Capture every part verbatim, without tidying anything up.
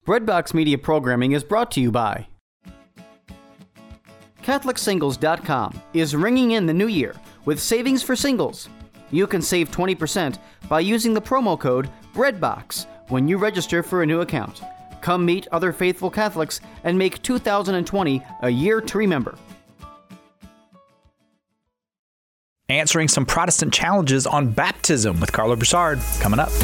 Breadbox Media Programming is brought to you by Catholic Singles dot com is ringing in the new year with savings for singles. You can save twenty percent by using the promo code BREADBOX when you register for a new account. Come meet other faithful Catholics and make two thousand twenty a year to remember. Answering some Protestant challenges on baptism with Karlo Broussard coming up.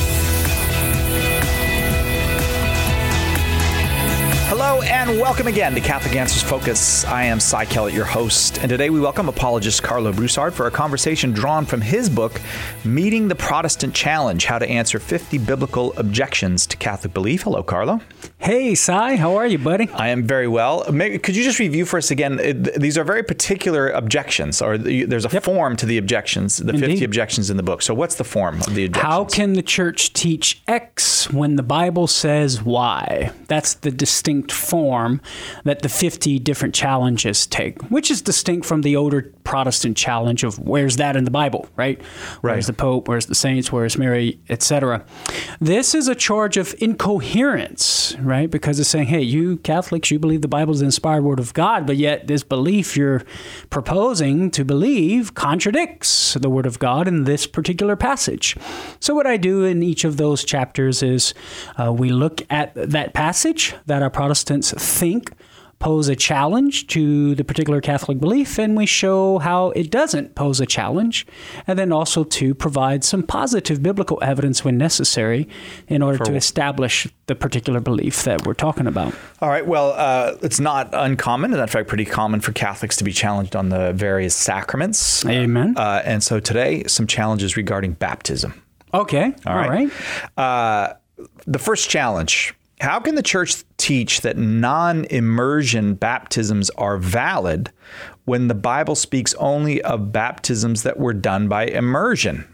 Hello and welcome again to Catholic Answers Focus. I am Cy Kellett, your host, and today we welcome apologist Karlo Broussard for a conversation drawn from his book, Meeting the Protestant Challenge, How to Answer fifty Biblical Objections to Catholic Belief. Hello, Karlo. Hey, Cy. How are you, buddy? I am very well. Maybe, could you just review for us again? It, these are very particular objections, or the, there's a yep. form to the objections, the Indeed. fifty objections in the book. So what's the form of the objections? How can the church teach X when the Bible says Y? That's the distinct form that the fifty different challenges take, which is distinct from the older Protestant challenge of where's that in the Bible, right? Right. Where's the Pope? Where's the saints? Where's Mary? et cetera. This is a charge of incoherence, right? Because it's saying, hey, you Catholics, you believe the Bible is the inspired word of God, but yet this belief you're proposing to believe contradicts the word of God in this particular passage. So what I do in each of those chapters is uh, we look at that passage that our Protestants think pose a challenge to the particular Catholic belief, and we show how it doesn't pose a challenge, and then also to provide some positive biblical evidence when necessary in order for, to establish the particular belief that we're talking about. All right. Well, uh, it's not uncommon, and in fact pretty common for Catholics to be challenged on the various sacraments. Amen. Uh, and so today, some challenges regarding baptism. Okay. All, All right. right. Uh, the first challenge: how can the church teach that non-immersion baptisms are valid when the Bible speaks only of baptisms that were done by immersion?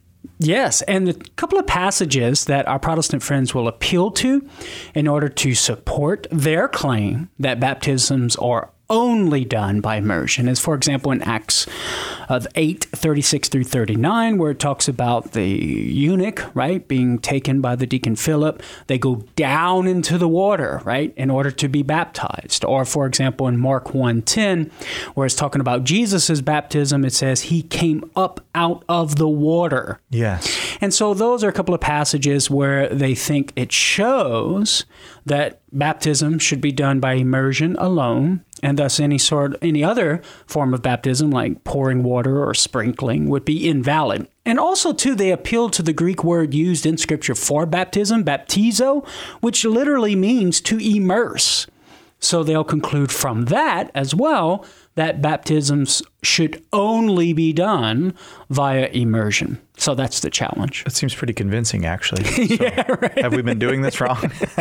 Yes, and the couple of passages that our Protestant friends will appeal to in order to support their claim that baptisms are only done by immersion is, for example, in Acts of eight, thirty-six through thirty-nine, where it talks about the eunuch, right, being taken by the deacon Philip. They go down into the water, right, in order to be baptized. Or, for example, in Mark one ten, where it's talking about Jesus' baptism, it says he came up out of the water. Yes. And so those are a couple of passages where they think it shows that baptism should be done by immersion alone, and thus any sort, any other form of baptism, like pouring water or sprinkling, would be invalid. And also, too, they appeal to the Greek word used in Scripture for baptism, baptizo, which literally means to immerse. So they'll conclude from that as well that baptisms should only be done via immersion. So that's the challenge. It seems pretty convincing, actually. So yeah, right. Have we been doing this wrong?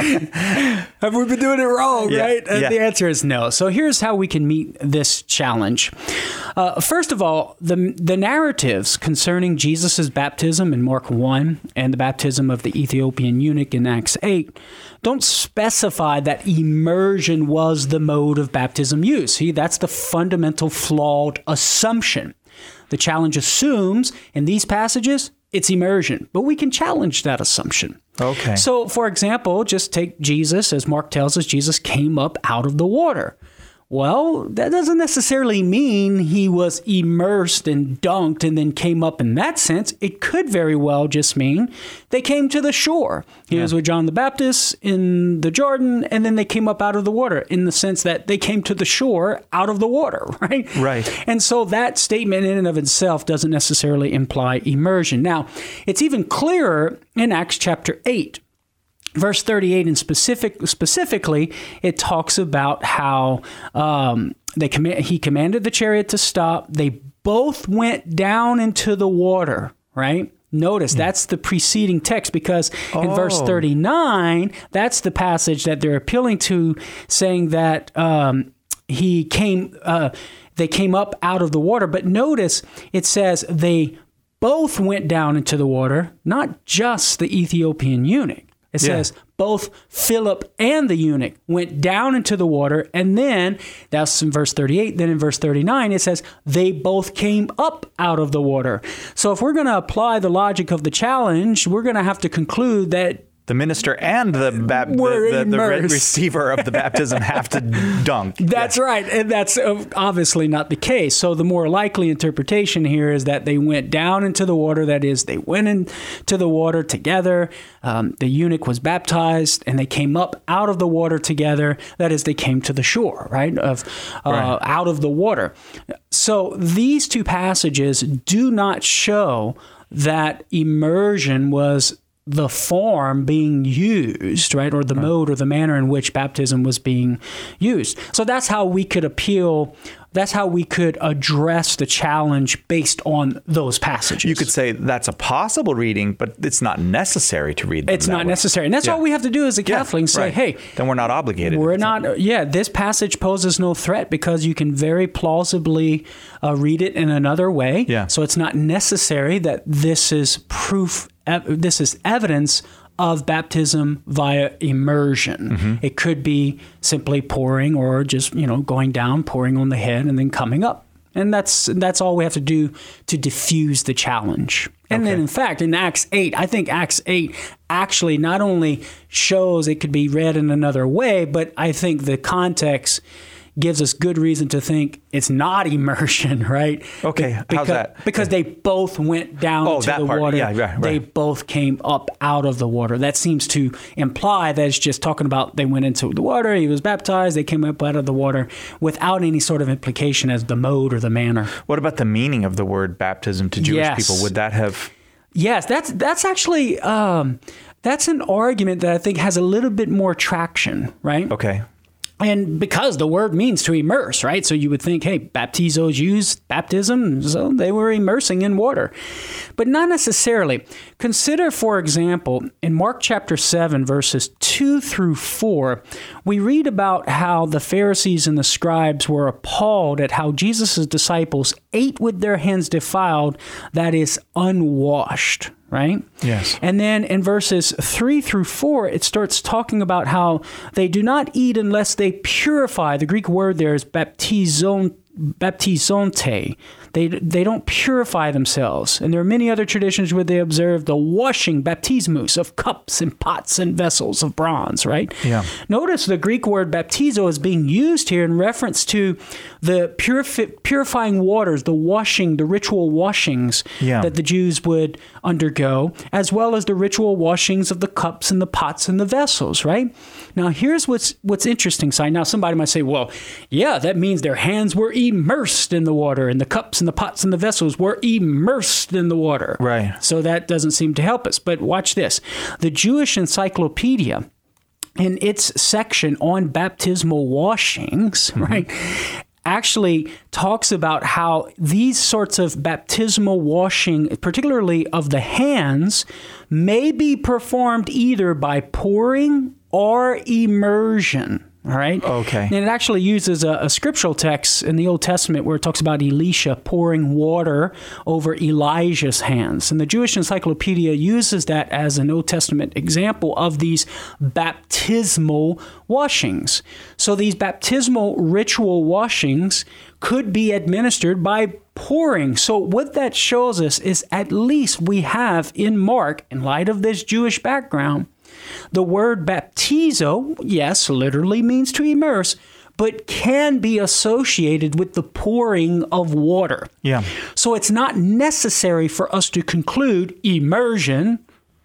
Have we been doing it wrong, yeah, right? And yeah. the answer is no. So here's how we can meet this challenge. Uh, first of all, the the narratives concerning Jesus' baptism in Mark one and the baptism of the Ethiopian eunuch in Acts eight don't specify that immersion was the mode of baptism used. See, that's the fundamental flawed assumption. The challenge assumes in these passages it's immersion, but we can challenge that assumption. Okay. So, for example, just take Jesus, as Mark tells us, Jesus came up out of the water. Well, that doesn't necessarily mean he was immersed and dunked and then came up in that sense. It could very well just mean they came to the shore. He yeah. was with John the Baptist in the Jordan, and then they came up out of the water in the sense that they came to the shore out of the water, right? Right. And so that statement in and of itself doesn't necessarily imply immersion. Now, it's even clearer in Acts chapter eight. Verse thirty-eight, and specific, specifically, it talks about how um, they comm- he commanded the chariot to stop. They both went down into the water, right? Notice that's the preceding text, because in oh. verse thirty-nine, that's the passage that they're appealing to, saying that um, he came, uh, they came up out of the water. But notice it says they both went down into the water, not just the Ethiopian eunuch. It yeah. says both Philip and the eunuch went down into the water, and then, that's in verse thirty-eight, then in verse thirty-nine, it says they both came up out of the water. So if we're going to apply the logic of the challenge, we're going to have to conclude that The minister and the, bap- the, the, the receiver of the baptism have to dunk. That's yeah. right. And that's obviously not the case. So the more likely interpretation here is that they went down into the water. That is, they went into the water together. Um, the eunuch was baptized and they came up out of the water together. That is, they came to the shore, right, of uh, right. out of the water. So these two passages do not show that immersion was the form being used, right, or the right. mode or the manner in which baptism was being used. So that's how we could appeal, that's how we could address the challenge based on those passages. You could say that's a possible reading, but it's not necessary to read them. It's not way. necessary. And that's yeah. all we have to do as a Catholic, yeah, say, right. hey. Then we're not obligated. We're not, yeah, this passage poses no threat because you can very plausibly uh, read it in another way. Yeah. So it's not necessary that this is proof, ev- this is evidence of baptism via immersion. Mm-hmm. It could be simply pouring or just, you know, going down, pouring on the head and then coming up. And that's that's all we have to do to diffuse the challenge. And okay. then, in fact, in Acts eight, I think Acts eight actually not only shows it could be read in another way, but I think the context gives us good reason to think it's not immersion, right? Okay, Be- how's because, that? Because they both went down oh, to that the part. water. Yeah, right, right. They both came up out of the water. That seems to imply that it's just talking about they went into the water, he was baptized, they came up out of the water without any sort of implication as the mode or the manner. What about the meaning of the word baptism to Jewish yes. people? Would that have... Yes, that's that's actually... Um, that's an argument that I think has a little bit more traction, right? Okay. And because the word means to immerse, right? So you would think, hey, baptizos used baptism, so they were immersing in water. But not necessarily. Consider, for example, in Mark chapter seven, verses two through four, we read about how the Pharisees and the scribes were appalled at how Jesus' disciples ate with their hands defiled, that is, unwashed. Right? Yes. And then in verses three through four, it starts talking about how they do not eat unless they purify. The Greek word there is baptizon, baptizonte. They they don't purify themselves. And there are many other traditions where they observe the washing, baptismus, of cups and pots and vessels of bronze, right? Yeah. Notice the Greek word baptizo is being used here in reference to the purifi- purifying waters, the washing, the ritual washings yeah. that the Jews would undergo, as well as the ritual washings of the cups and the pots and the vessels, right? Now, here's what's what's interesting, Si. Now, somebody might say, well, yeah, that means their hands were immersed in the water and the cups and the pots and the vessels were immersed in the water. Right. So that doesn't seem to help us. But watch this. The Jewish Encyclopedia, in its section on baptismal washings, mm-hmm. right, actually talks about how these sorts of baptismal washing, particularly of the hands, may be performed either by pouring or immersion. All right. Okay. And it actually uses a, a scriptural text in the Old Testament where it talks about Elisha pouring water over Elijah's hands. And the Jewish Encyclopedia uses that as an Old Testament example of these baptismal washings. So these baptismal ritual washings could be administered by pouring. So what that shows us is at least we have in Mark, in light of this Jewish background, the word baptizo, yes, literally means to immerse, but can be associated with the pouring of water. Yeah. So it's not necessary for us to conclude immersion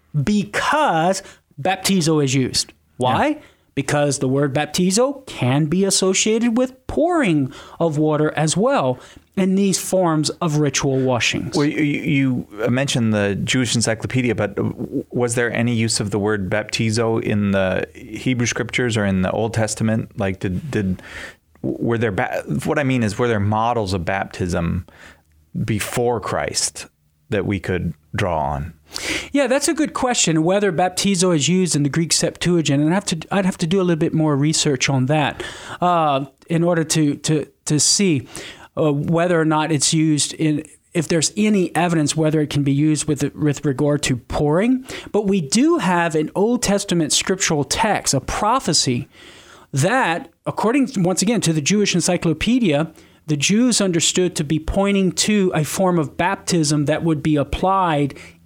because baptizo is used. Why? Yeah. Because the word baptizo can be associated with pouring of water as well in these forms of ritual washings. Well, you, you mentioned the Jewish Encyclopedia, but was there any use of the word baptizo in the Hebrew Scriptures or in the Old Testament? Like, did did were there? What I mean is, were there models of baptism before Christ that we could draw on? Yeah, that's a good question. Whether baptizo is used in the Greek Septuagint, and I have to, I'd have to do a little bit more research on that uh, in order to to to see uh, whether or not it's used in. If there's any evidence whether it can be used with with regard to pouring. But we do have an Old Testament scriptural text, a prophecy that, according once again to the Jewish Encyclopedia, the Jews understood to be pointing to a form of baptism that would be applied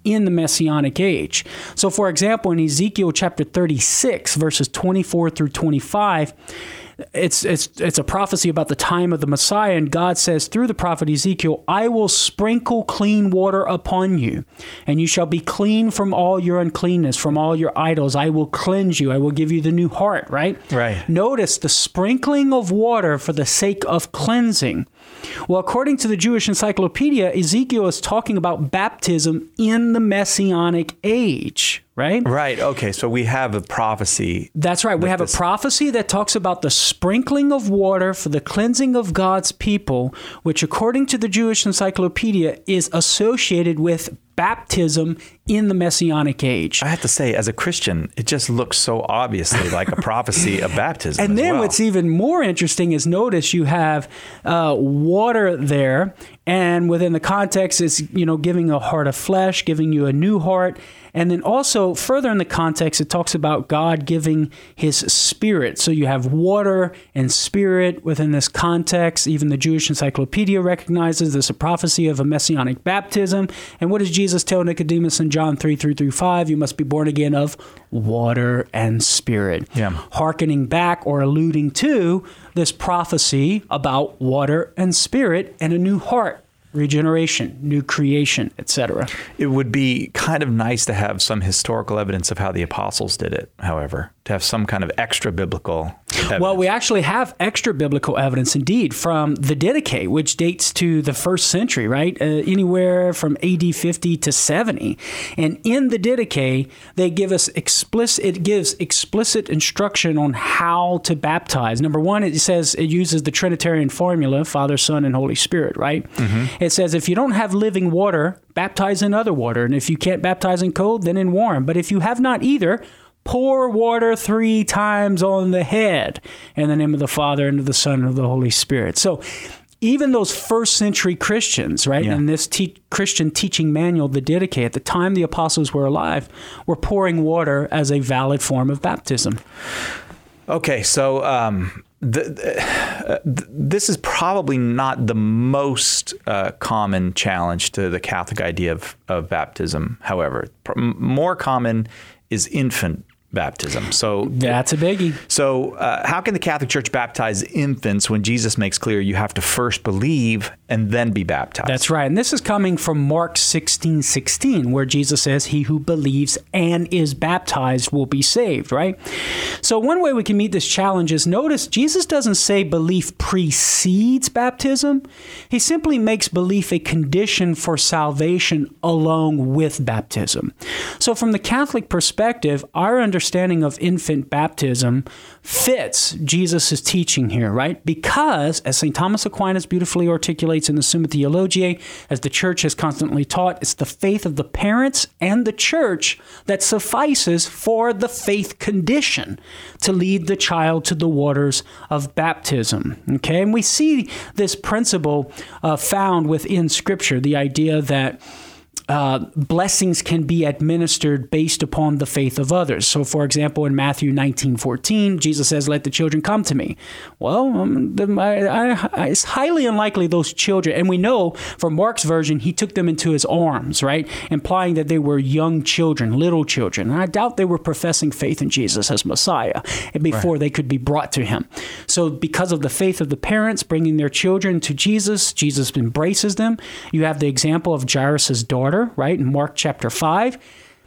in the Messianic age. So, for example, in Ezekiel chapter thirty-six, verses twenty-four through twenty-five, It's it's it's a prophecy about the time of the Messiah, and God says through the prophet Ezekiel, I will sprinkle clean water upon you, and you shall be clean from all your uncleanness, from all your idols. I will cleanse you. I will give you the new heart, right? Right. Notice the sprinkling of water for the sake of cleansing. Well, according to the Jewish Encyclopedia, Ezekiel is talking about baptism in the Messianic age, right? Right. Okay. So we have a prophecy. That's right. We have this. a prophecy that talks about the sprinkling of water for the cleansing of God's people, which according to the Jewish Encyclopedia is associated with baptism in the Messianic age. I have to say, as a Christian, it just looks so obviously like a prophecy of baptism. And as then well. What's even more interesting is notice you have uh, water there, and within the context, it's, you know, giving a heart of flesh, giving you a new heart. And then also further in the context, it talks about God giving his spirit. So you have water and spirit within this context. Even the Jewish Encyclopedia recognizes this a prophecy of a messianic baptism. And what does Jesus tell Nicodemus in John three, three through five? You must be born again of water and spirit. Yeah. Hearkening back or alluding to this prophecy about water and spirit and a new heart. Regeneration, new creation, et cetera. It would be kind of nice to have some historical evidence of how the apostles did it, however, to have some kind of extra biblical evidence. Well, we actually have extra biblical evidence indeed from the Didache, which dates to the first century, right? Uh, anywhere from A D fifty to seventy. And in the Didache, they give us explicit, it gives explicit instruction on how to baptize. Number one, it says it uses the Trinitarian formula, Father, Son, and Holy Spirit, right? Mm-hmm. It says if you don't have living water, baptize in other water. And if you can't baptize in cold, then in warm. But if you have not either, pour water three times on the head in the name of the Father, and of the Son, and of the Holy Spirit. So even those first century Christians, right, yeah. in this te- Christian teaching manual, the Didache, at the time the apostles were alive, were pouring water as a valid form of baptism. Okay, so um, the, the, uh, this is probably not the most uh, common challenge to the Catholic idea of, of baptism. However, pr- more common is infant baptism. So that's a biggie. So uh, how can the Catholic Church baptize infants when Jesus makes clear you have to first believe and then be baptized? That's right. And this is coming from Mark sixteen sixteen, where Jesus says, he who believes and is baptized will be saved, right? So one way we can meet this challenge is, notice Jesus doesn't say belief precedes baptism. He simply makes belief a condition for salvation along with baptism. So from the Catholic perspective, our understanding understanding of infant baptism fits Jesus' teaching here, right? Because, as Saint Thomas Aquinas beautifully articulates in the Summa Theologiae, as the Church has constantly taught, it's the faith of the parents and the Church that suffices for the faith condition to lead the child to the waters of baptism, okay? And we see this principle uh, found within Scripture, the idea that Uh, blessings can be administered based upon the faith of others. So, for example, in Matthew nineteen fourteen, Jesus says, let the children come to me. Well, um, the, I, I, it's highly unlikely those children, and we know from Mark's version, he took them into his arms, right? Implying that they were young children, little children. And I doubt they were professing faith in Jesus as Messiah before right. they could be brought to him. So because of the faith of the parents bringing their children to Jesus, Jesus embraces them. You have the example of Jairus' daughter, right, in Mark chapter five,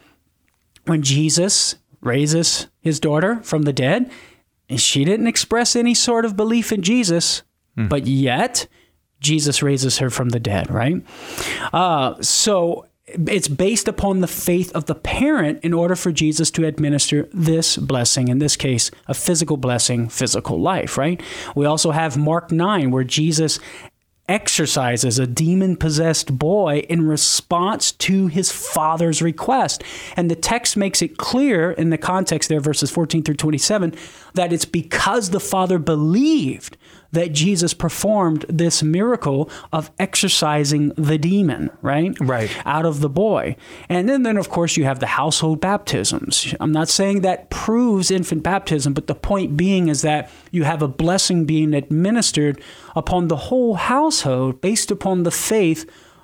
when Jesus raises his daughter from the dead, and she didn't express any sort of belief in Jesus, mm. but yet Jesus raises her from the dead, right? Uh, so it's based upon the faith of the parent in order for Jesus to administer this blessing, in this case, a physical blessing, physical life, right? We also have Mark nine, where Jesus exorcises a demon-possessed boy in response to his father's request. And the text makes it clear in the context there, verses fourteen through twenty-seven, that it's because the father believed that Jesus performed this miracle of exorcising the demon, right? Right. Out of the boy. And then, then, of course, you have the household baptisms. I'm not saying that proves infant baptism, but the point being is that you have a blessing being administered upon the whole household based upon the faith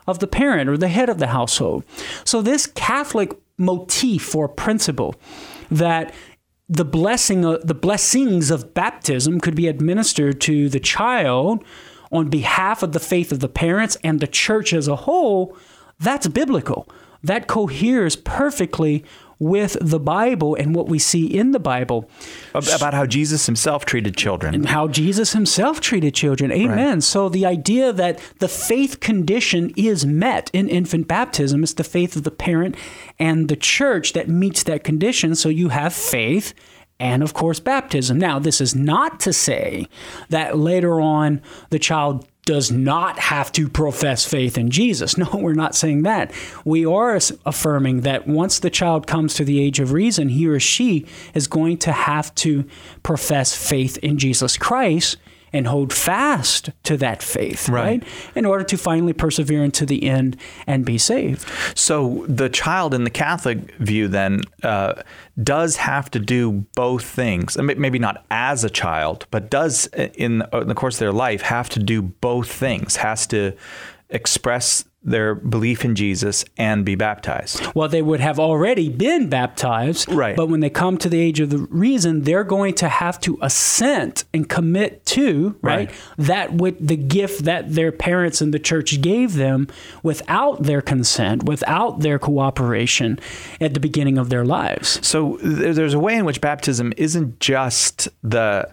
of the parent or the head of the household. So this Catholic motif or principle that the blessing, uh, the blessings of baptism could be administered to the child on behalf of the faith of the parents and the church as a whole, that's biblical. That coheres perfectly with the Bible and what we see in the Bible. About how Jesus himself treated children. And how Jesus himself treated children. Amen. Right. So the idea that the faith condition is met in infant baptism is the faith of the parent and the church that meets that condition. So you have faith and, of course, baptism. Now, this is not to say that later on the child does not have to profess faith in Jesus. No, we're not saying that. We are affirming that once the child comes to the age of reason, he or she is going to have to profess faith in Jesus Christ and hold fast to that faith, right. right? In order to finally persevere into the end and be saved. So the child in the Catholic view then uh, does have to do both things. Maybe not as a child, but does in the course of their life have to do both things, has to express their belief in Jesus and be baptized. Well, they would have already been baptized, right. But when they come to the age of the reason, they're going to have to assent and commit to, right, right. that with the gift that their parents and the church gave them without their consent, without their cooperation at the beginning of their lives. So there's a way in which baptism isn't just the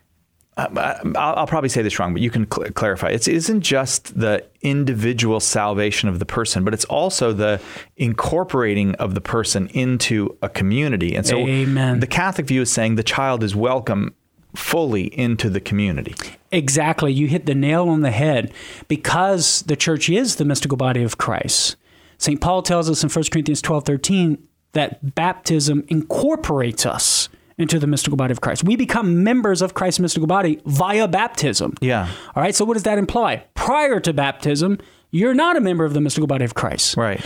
I'll probably say this wrong, but you can cl- clarify. It isn't just the individual salvation of the person, but it's also the incorporating of the person into a community. And so Amen. The Catholic view is saying the child is welcome fully into the community. Exactly. You hit the nail on the head. Because the church is the mystical body of Christ, Saint Paul tells us in First Corinthians twelve thirteen that baptism incorporates us into the mystical body of Christ. We become members of Christ's mystical body via baptism. Yeah. All right. So what does that imply? Prior to baptism, you're not a member of the mystical body of Christ. Right.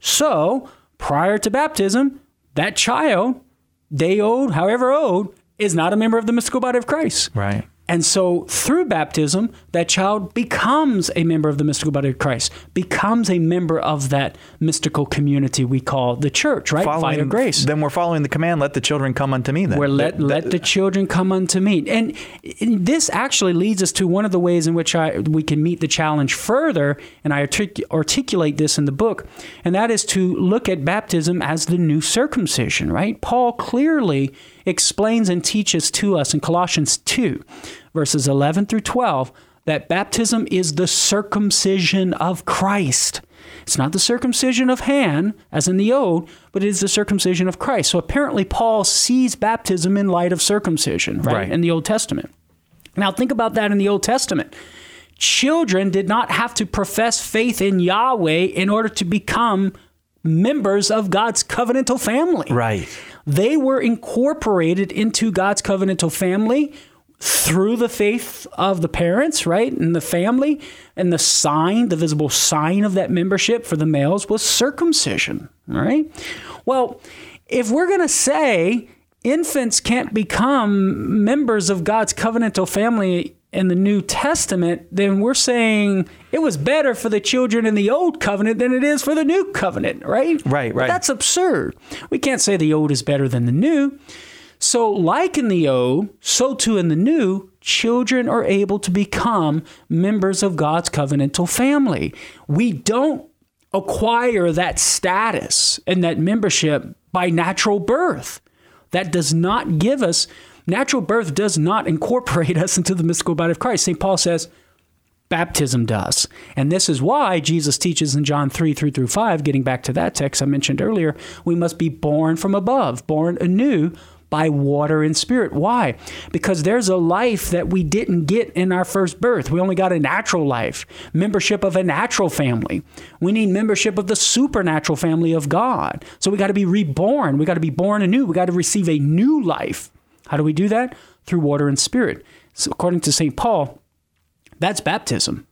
So prior to baptism, that child, day old, however old, is not a member of the mystical body of Christ. Right. And so through baptism, that child becomes a member of the mystical body of Christ, becomes a member of that mystical community we call the church, right? Following, Via grace. Then we're following the command, let the children come unto me then. We're let, the, let the children come unto me. And, and this actually leads us to one of the ways in which I we can meet the challenge further, and I artic- articulate this in the book, and that is to look at baptism as the new circumcision, right? Paul clearly explains and teaches to us in Colossians two, verses eleven through twelve, that baptism is the circumcision of Christ. It's not the circumcision of hand, as in the old, but it is the circumcision of Christ. So apparently Paul sees baptism in light of circumcision, right, right. in the Old Testament. Now think about that in the Old Testament. Children did not have to profess faith in Yahweh in order to become members of God's covenantal family. Right. They were incorporated into God's covenantal family through the faith of the parents, right, and the family, and the sign, the visible sign of that membership for the males was circumcision, right? Well, if we're going to say infants can't become members of God's covenantal family in the New Testament, then we're saying it was better for the children in the Old Covenant than it is for the New Covenant, right? Right, right. But that's absurd. We can't say the Old is better than the New. So like in the Old, so too in the New, children are able to become members of God's covenantal family. We don't acquire that status and that membership by natural birth. That does not give us, natural birth does not incorporate us into the mystical body of Christ. Saint Paul says, baptism does. And this is why Jesus teaches in John three, three through five, getting back to that text I mentioned earlier, we must be born from above, born anew by water and spirit. Why? Because there's a life that we didn't get in our first birth. We only got a natural life, membership of a natural family. We need membership of the supernatural family of God. So we got to be reborn. We got to be born anew. We got to receive a new life. How do we do that? Through water and spirit. So according to Saint Paul, that's baptism.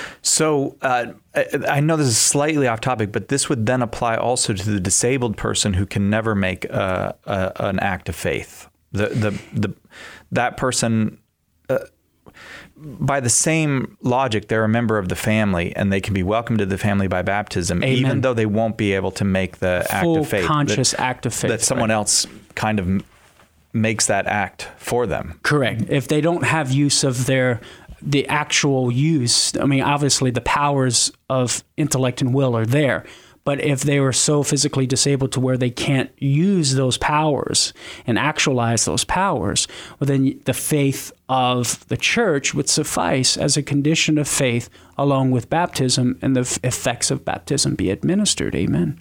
So uh, I know this is slightly off topic, but this would then apply also to the disabled person who can never make a, a, an act of faith. The the the that person, uh, by the same logic, they're a member of the family, and they can be welcomed to the family by baptism, Amen. even though they won't be able to make the Full act of faith. conscious that, act of faith. That someone right. else kind of makes that act for them. Correct. If they don't have use of their the actual use, I mean, obviously the powers of intellect and will are there. But if they were so physically disabled to where they can't use those powers and actualize those powers, well, then the faith of the church would suffice as a condition of faith along with baptism, and the effects of baptism be administered. Amen.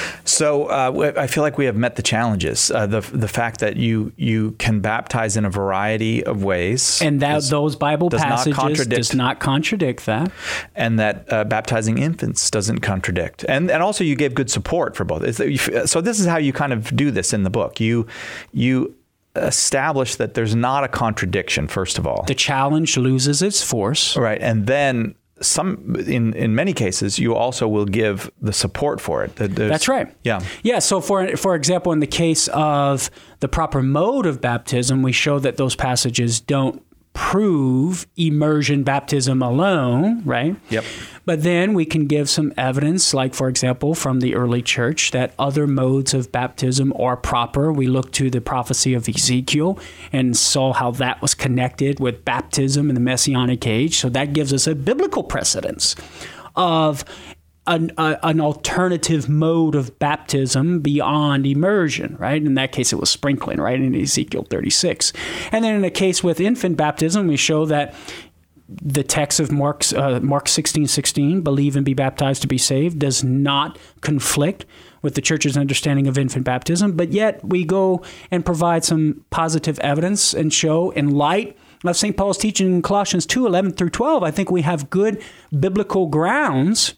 So uh, I feel like we have met the challenges. Uh, the the fact that you you can baptize in a variety of ways, and that does, those Bible does passages not contradict, does not contradict that, and that uh, baptizing infants doesn't contradict, and and also you gave good support for both. So this is how you kind of do this in the book. You you. establish that there's not a contradiction, first of all. The challenge loses its force. Right. And then some, in, in many cases, you also will give the support for it. There's, That's right. Yeah. Yeah. So for, for example, in the case of the proper mode of baptism, we show that those passages don't prove immersion baptism alone, right? Yep. But then we can give some evidence, like, for example, from the early church, that other modes of baptism are proper. We look to the prophecy of Ezekiel and saw how that was connected with baptism in the Messianic age. So that gives us a biblical precedence of An, a, an alternative mode of baptism beyond immersion, right? In that case, it was sprinkling, right, in Ezekiel thirty-six. And then in the case with infant baptism, we show that the text of Mark's, uh, Mark sixteen sixteen, believe and be baptized to be saved, does not conflict with the church's understanding of infant baptism. But yet we go and provide some positive evidence and show, in light of Saint Paul's teaching in Colossians two eleven through twelve, I think we have good biblical grounds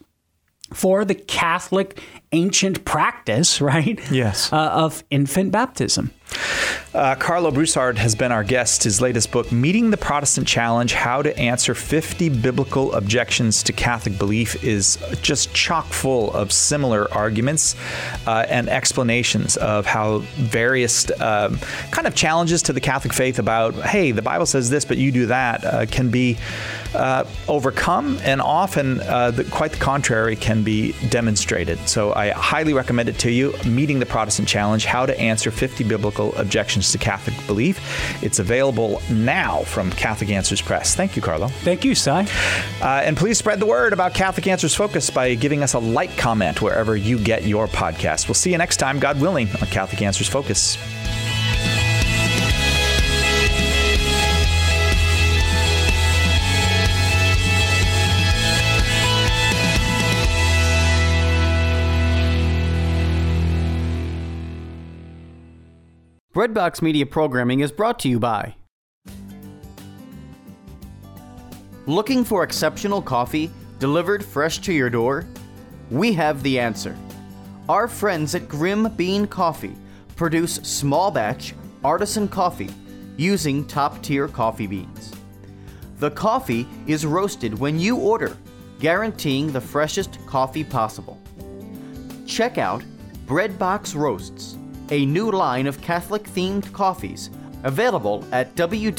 for the Catholic ancient practice, right? Yes. Uh, of infant baptism. Uh, Carlo Broussard has been our guest. His latest book, Meeting the Protestant Challenge, How to Answer fifty Biblical Objections to Catholic Belief, is just chock full of similar arguments uh, and explanations of how various uh, kind of challenges to the Catholic faith about, hey, the Bible says this, but you do that, uh, can be uh, overcome, and often uh, the, quite the contrary can be demonstrated. So I highly recommend it to you, Meeting the Protestant Challenge, How to Answer fifty Biblical Objections to Catholic Belief. It's available now from Catholic Answers Press. Thank you, Carlo. Thank you, Cy. Uh, and please spread the word about Catholic Answers Focus by giving us a like comment wherever you get your podcast. We'll see you next time, God willing, on Catholic Answers Focus. Breadbox Media Programming is brought to you by... Looking for exceptional coffee delivered fresh to your door? We have the answer. Our friends at Grim Bean Coffee produce small batch artisan coffee using top-tier coffee beans. The coffee is roasted when you order, guaranteeing the freshest coffee possible. Check out Breadbox Roasts, a new line of Catholic-themed coffees available at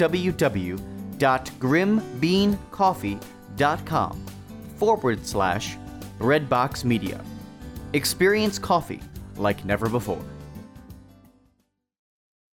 www.grimbeancoffee.com forward slash Breadbox Media. Experience coffee like never before.